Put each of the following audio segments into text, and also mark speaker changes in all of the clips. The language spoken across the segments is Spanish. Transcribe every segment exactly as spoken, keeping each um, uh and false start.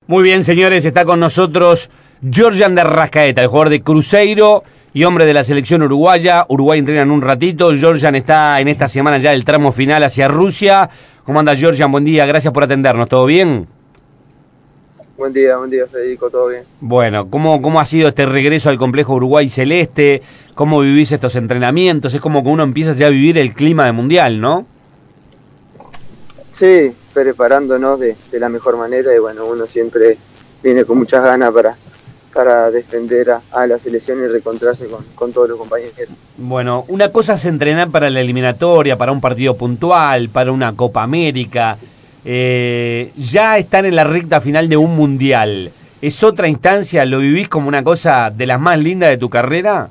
Speaker 1: Muy bien, señores, está con nosotros Giorgian de Arrascaeta, el jugador de Cruzeiro y hombre de la selección uruguaya. Uruguay entrena en un ratito. Giorgian está en esta semana ya del tramo final hacia Rusia. ¿Cómo anda, Giorgian? Buen día, gracias por atendernos. ¿Todo bien?
Speaker 2: Buen día, buen día, Federico, ¿todo bien?
Speaker 1: Bueno, ¿cómo, cómo ha sido este regreso al complejo Uruguay Celeste? ¿Cómo vivís estos entrenamientos? Es como que uno empieza ya a vivir el clima de Mundial, ¿no?
Speaker 2: Sí, preparándonos de, de la mejor manera y bueno, uno siempre viene con muchas ganas para, para defender a, a la selección y reencontrarse con, con todos los compañeros.
Speaker 1: Bueno, una cosa es entrenar para la eliminatoria, para un partido puntual, para una Copa América. Eh, ya están en la recta final de un Mundial. ¿Es otra instancia? ¿Lo vivís como una cosa de las más lindas de tu carrera?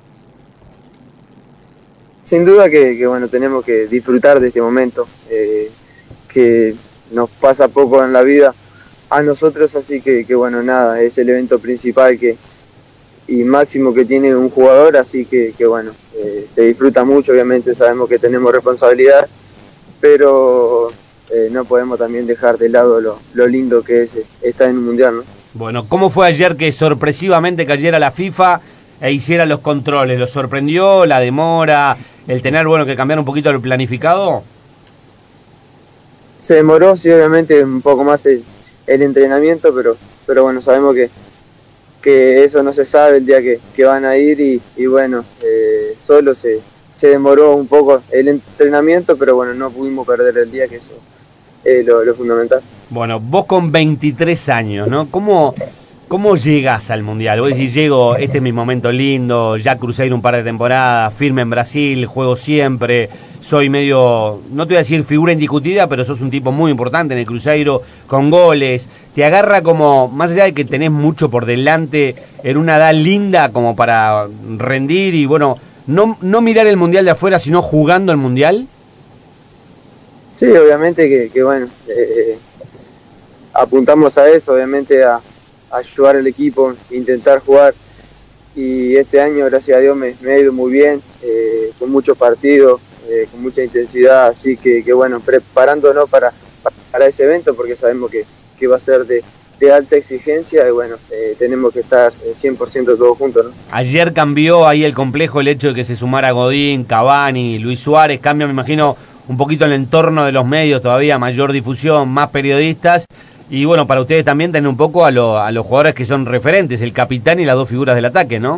Speaker 2: Sin duda que, que bueno, tenemos que disfrutar de este momento, eh, que nos pasa poco en la vida a nosotros, así que, que bueno, nada, es el evento principal que y máximo que tiene un jugador, así que, que bueno, eh, se disfruta mucho, obviamente sabemos que tenemos responsabilidad, pero eh, no podemos también dejar de lado lo, lo lindo que es estar en un mundial, ¿no?
Speaker 1: Bueno, ¿cómo fue ayer que sorpresivamente cayera la FIFA e hiciera los controles? ¿Lo sorprendió la demora, el tener bueno que cambiar un poquito el planificado?
Speaker 2: Se demoró, sí, obviamente un poco más el, el entrenamiento, pero, pero bueno, sabemos que, que eso no se sabe el día que, que van a ir y, y bueno, eh, solo se, se demoró un poco el entrenamiento, pero bueno, no pudimos perder el día, que eso es lo, lo fundamental.
Speaker 1: Bueno, vos con veintitrés años, ¿no? ¿Cómo, cómo llegás al Mundial? Vos decís, llego, este es mi momento lindo, ya crucé un par de temporadas, firme en Brasil, juego siempre, soy medio, no te voy a decir figura indiscutida, pero sos un tipo muy importante en el Cruzeiro, con goles, te agarra como, más allá de que tenés mucho por delante, en una edad linda como para rendir y bueno, no, no mirar el Mundial de afuera, sino jugando el Mundial.
Speaker 2: Sí, obviamente que, que bueno, eh, apuntamos a eso, obviamente a, a ayudar al equipo, intentar jugar y este año gracias a Dios me, me ha ido muy bien, eh, con muchos partidos, eh, con mucha intensidad, así que, que bueno, preparándonos para, para ese evento porque sabemos que, que va a ser de, de alta exigencia y bueno, eh, tenemos que estar cien por ciento todos juntos, ¿no?
Speaker 1: Ayer cambió ahí el complejo el hecho de que se sumara Godín, Cavani, Luis Suárez, cambia me imagino un poquito el entorno de los medios, todavía mayor difusión, más periodistas. Y bueno, para ustedes también tener un poco a, lo, a los jugadores que son referentes, el capitán y las dos figuras del ataque, ¿no?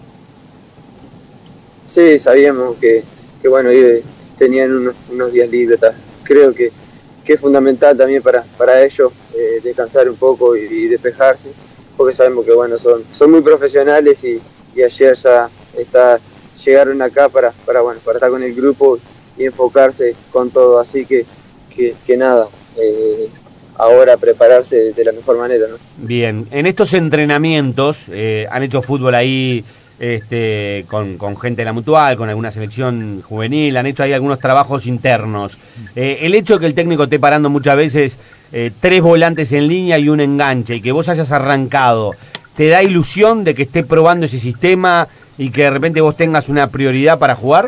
Speaker 2: Sí, sabíamos que, que bueno, tenían unos, unos días libres. Creo que, que es fundamental también para, para ellos eh, descansar un poco y, y despejarse, porque sabemos que bueno, son, son muy profesionales y, y ayer ya está, llegaron acá para, para, bueno, para estar con el grupo y enfocarse con todo, así que, que, que nada, eh, ahora prepararse de la mejor manera, ¿no?
Speaker 1: Bien, en estos entrenamientos, eh, han hecho fútbol ahí este, con, con gente de la Mutual, con alguna selección juvenil, han hecho ahí algunos trabajos internos. Eh, el hecho de que el técnico esté parando muchas veces eh, tres volantes en línea y un enganche, y que vos hayas arrancado, ¿te da ilusión de que esté probando ese sistema y que de repente vos tengas una prioridad para jugar?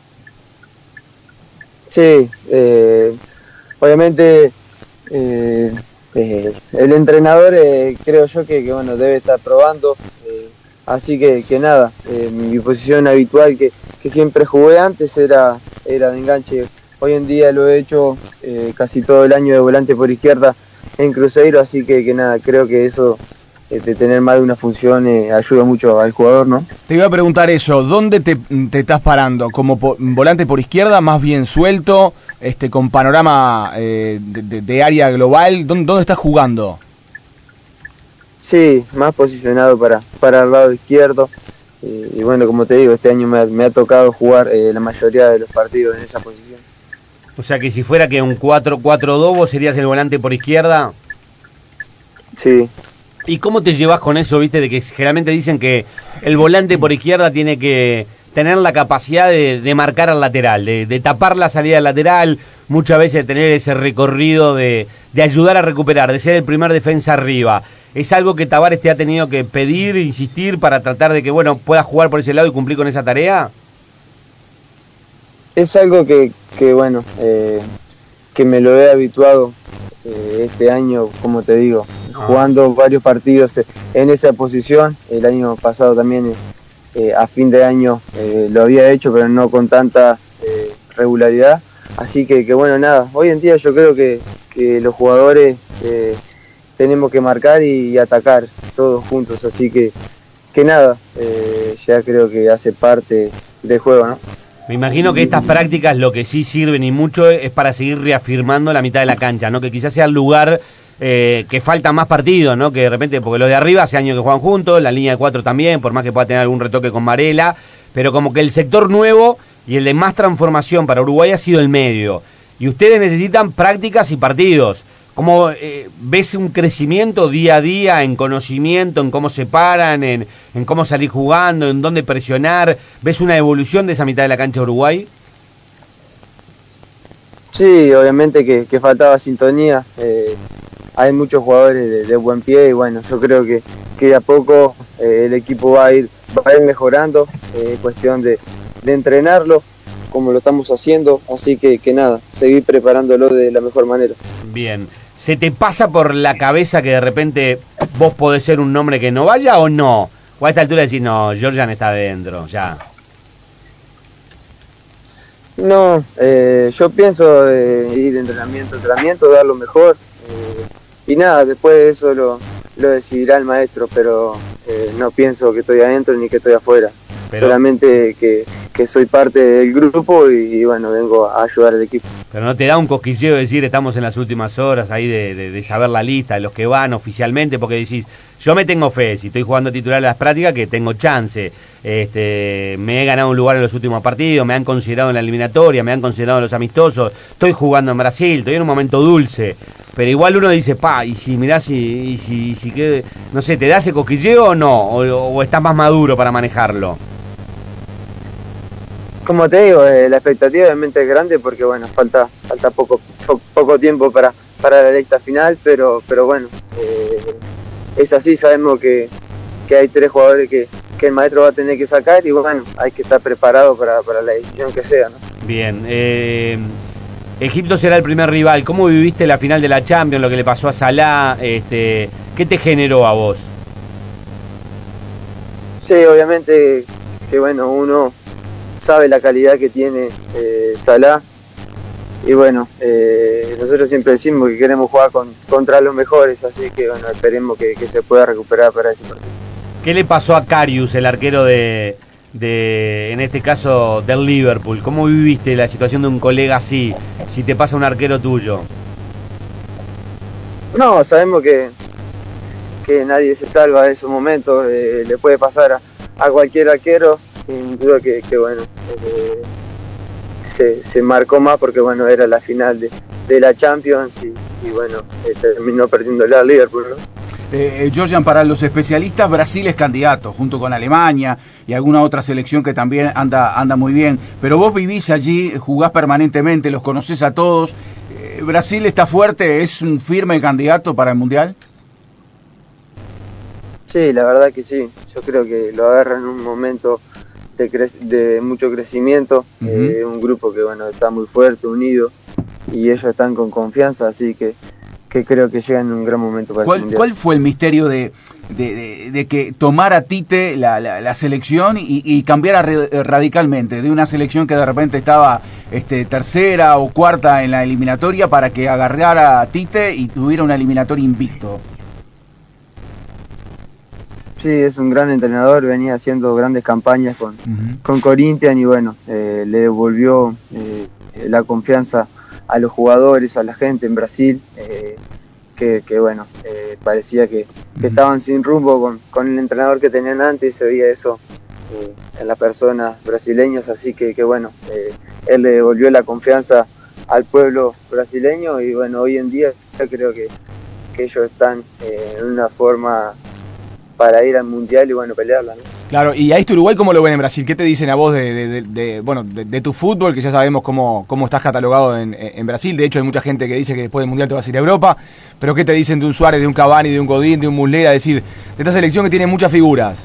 Speaker 2: Sí, eh, obviamente eh, eh, el entrenador eh, creo yo que, que bueno debe estar probando, eh, así que, que nada, eh, mi posición habitual que, que siempre jugué antes era, era de enganche. Hoy en día lo he hecho eh, casi todo el año de volante por izquierda en Cruzeiro, así que, que nada, creo que eso de tener más de una función eh, ayuda mucho al jugador, ¿no?
Speaker 3: Te iba a preguntar eso, ¿dónde te, te estás parando? ¿Como po volante por izquierda, más bien suelto, este con panorama eh, de, de, de área global? ¿Dónde, ¿Dónde estás jugando?
Speaker 2: Sí, más posicionado para, para el lado izquierdo. Eh, y bueno, como te digo, este año me ha, me ha tocado jugar eh, la mayoría de los partidos en esa posición.
Speaker 1: O sea que si fuera que un cuatro cuatro dos vos serías el volante por izquierda.
Speaker 2: Sí.
Speaker 1: ¿Y cómo te llevas con eso, viste, de que generalmente dicen que el volante por izquierda tiene que tener la capacidad de, de marcar al lateral, de, de tapar la salida del lateral, muchas veces tener ese recorrido de, de ayudar a recuperar, de ser el primer defensa arriba? ¿Es algo que Tavares te ha tenido que pedir, insistir para tratar de que, bueno, puedas jugar por ese lado y cumplir con esa tarea?
Speaker 2: Es algo que, que bueno, eh, que me lo he habituado eh, este año, como te digo, jugando varios partidos en esa posición. El año pasado también eh, a fin de año eh, lo había hecho, pero no con tanta eh, regularidad. Así que, que bueno, nada, hoy en día yo creo que, que los jugadores eh, tenemos que marcar y, y atacar todos juntos, así que, que nada, eh, ya creo que hace parte del juego, ¿no?
Speaker 1: Me imagino que estas prácticas lo que sí sirven y mucho es para seguir reafirmando la mitad de la cancha, ¿no? Que quizás sea el lugar eh, que faltan más partidos, ¿no? Que de repente, porque los de arriba hace años que juegan juntos, la línea de cuatro también, por más que pueda tener algún retoque con Varela, pero como que el sector nuevo y el de más transformación para Uruguay ha sido el medio. Y ustedes necesitan prácticas y partidos. ¿Cómo eh, ves un crecimiento día a día en conocimiento, en cómo se paran, en, en cómo salir jugando, en dónde presionar? ¿Ves una evolución de esa mitad de la cancha de Uruguay?
Speaker 2: Sí, obviamente que, que faltaba sintonía. Eh, hay muchos jugadores de, de buen pie y bueno, yo creo que, que de a poco eh, el equipo va a ir, va a ir mejorando. Es eh, cuestión de, de entrenarlo como lo estamos haciendo, así que, que nada, seguir preparándolo de la mejor manera.
Speaker 1: Bien. ¿Se te pasa por la cabeza que de repente vos podés ser un nombre que no vaya o no? O a esta altura decís, no, Georgian está adentro, ya.
Speaker 2: No, eh, yo pienso eh, ir de entrenamiento a entrenamiento, dar lo mejor. Eh, y nada, después de eso lo, lo decidirá el maestro, pero eh, no pienso que estoy adentro ni que estoy afuera. Pero, solamente que, que soy parte del grupo y, y bueno, vengo a ayudar al equipo.
Speaker 1: Pero no te da un cosquilleo decir estamos en las últimas horas ahí de, de, de saber la lista de los que van oficialmente, porque decís, yo me tengo fe, si estoy jugando titular en las prácticas, que tengo chance, este, me he ganado un lugar en los últimos partidos, me han considerado en la eliminatoria, me han considerado en los amistosos, estoy jugando en Brasil, estoy en un momento dulce, pero igual uno dice, pa, y si mirás, y, y si, y si que, no sé, ¿te da ese cosquilleo o no? O, o estás más maduro para manejarlo?
Speaker 2: Como te digo, eh, la expectativa obviamente es grande porque bueno, falta falta poco po, poco tiempo para, para la recta final, pero pero bueno, eh, es así, sabemos que, que hay tres jugadores que, que el maestro va a tener que sacar y bueno, hay que estar preparado para, para la decisión que sea, ¿no?
Speaker 1: Bien, eh, Egipto será el primer rival. ¿Cómo viviste la final de la Champions, lo que le pasó a Salah? Este, ¿qué te generó a vos?
Speaker 2: Sí, obviamente que bueno, uno sabe la calidad que tiene eh, Salah y bueno, eh, nosotros siempre decimos que queremos jugar con, contra los mejores, así que bueno, esperemos que, que se pueda recuperar para ese partido.
Speaker 1: ¿Qué le pasó a Karius, el arquero de, de, en este caso, del Liverpool? ¿Cómo viviste la situación de un colega así, si te pasa un arquero tuyo?
Speaker 2: No, sabemos que, que nadie se salva de esos momentos, eh, le puede pasar a, a cualquier arquero. Sin duda que, que bueno, eh, se, se marcó más porque bueno, era la final de, de la Champions y, y bueno, eh, terminó perdiéndole al Liverpool, ¿no?
Speaker 4: Eh, Georgian, para los especialistas, Brasil es candidato, junto con Alemania y alguna otra selección que también anda, anda muy bien. Pero vos vivís allí, jugás permanentemente, los conocés a todos. Eh, ¿Brasil está fuerte? ¿Es un firme candidato para el Mundial?
Speaker 2: Sí, la verdad que sí. Yo creo que lo agarra en un momento de, cre- de mucho crecimiento. Uh-huh. eh, un grupo que bueno está muy fuerte, unido, y ellos están con confianza, así que que creo que llegan en un gran momento para
Speaker 4: ¿Cuál,
Speaker 2: el Mundial.
Speaker 4: ¿Cuál fue el misterio de, de, de, de que tomara Tite la, la, la selección y, y cambiara re, radicalmente de una selección que de repente estaba este, tercera o cuarta en la eliminatoria para que agarrara a Tite y tuviera una eliminatoria invicto?
Speaker 2: Sí, es un gran entrenador, venía haciendo grandes campañas con, uh-huh. con Corinthians y bueno, eh, le devolvió eh, la confianza a los jugadores, a la gente en Brasil, eh, que, que bueno, eh, parecía que, que estaban sin rumbo con, con el entrenador que tenían antes, se veía eso eh, en las personas brasileñas, así que, que bueno, eh, él le devolvió la confianza al pueblo brasileño y bueno, hoy en día yo creo que, que ellos están eh, en una forma para ir al Mundial y bueno, pelearla, ¿no?
Speaker 3: Claro, y a este Uruguay, ¿cómo lo ven en Brasil? ¿Qué te dicen a vos de, de, de, de bueno, de, de tu fútbol, que ya sabemos cómo, cómo estás catalogado en, en Brasil? De hecho, hay mucha gente que dice que después del Mundial te vas a ir a Europa, pero ¿qué te dicen de un Suárez, de un Cavani, de un Godín, de un Muslera? Es decir, de esta selección que tiene muchas figuras.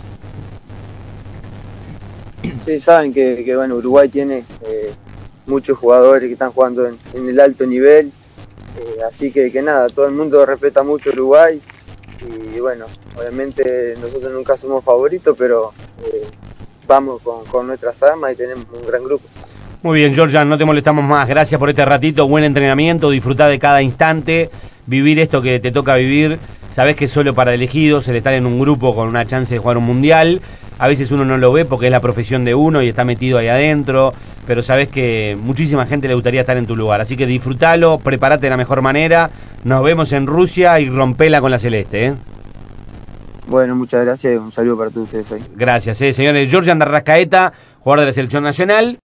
Speaker 2: Sí, saben que, que bueno, Uruguay tiene eh, muchos jugadores que están jugando en, en el alto nivel, eh, así que, que nada, todo el mundo respeta mucho Uruguay. y bueno, obviamente nosotros nunca somos favoritos, pero eh, vamos con, con nuestras armas y tenemos un gran grupo.
Speaker 1: Muy bien, Georgian, no te molestamos más. Gracias por este ratito, buen entrenamiento, disfrutá de cada instante, vivir esto que te toca vivir. Sabés que es solo para elegidos el estar en un grupo con una chance de jugar un mundial. A veces uno no lo ve porque es la profesión de uno y está metido ahí adentro, pero sabés que muchísima gente le gustaría estar en tu lugar. Así que disfrutalo, prepárate de la mejor manera. Nos vemos en Rusia y rompela con la celeste, ¿eh?
Speaker 2: Bueno, muchas gracias y un saludo para todos ustedes ahí.
Speaker 1: Gracias, ¿eh? Señores. Georgian de Arrascaeta, jugador de la selección nacional.